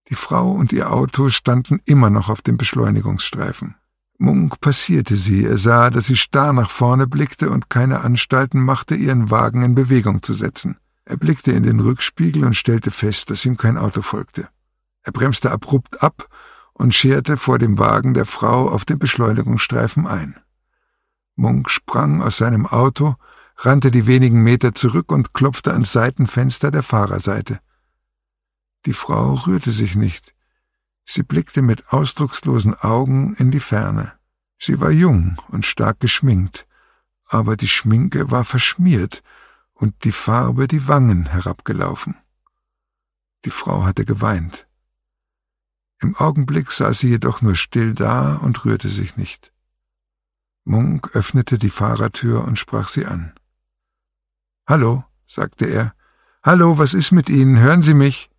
Die Frau und ihr Auto standen immer noch auf dem Beschleunigungsstreifen. Munk passierte sie. Er sah, dass sie starr nach vorne blickte und keine Anstalten machte, ihren Wagen in Bewegung zu setzen. Er blickte in den Rückspiegel und stellte fest, dass ihm kein Auto folgte. Er bremste abrupt ab und scherte vor dem Wagen der Frau auf dem Beschleunigungsstreifen ein. Munk sprang aus seinem Auto, rannte die wenigen Meter zurück und klopfte ans Seitenfenster der Fahrerseite. Die Frau rührte sich nicht. Sie blickte mit ausdruckslosen Augen in die Ferne. Sie war jung und stark geschminkt, aber die Schminke war verschmiert und die Farbe die Wangen herabgelaufen. Die Frau hatte geweint. Im Augenblick saß sie jedoch nur still da und rührte sich nicht. Munk öffnete die Fahrertür und sprach sie an. »Hallo«, sagte er. »Hallo, was ist mit Ihnen? Hören Sie mich?«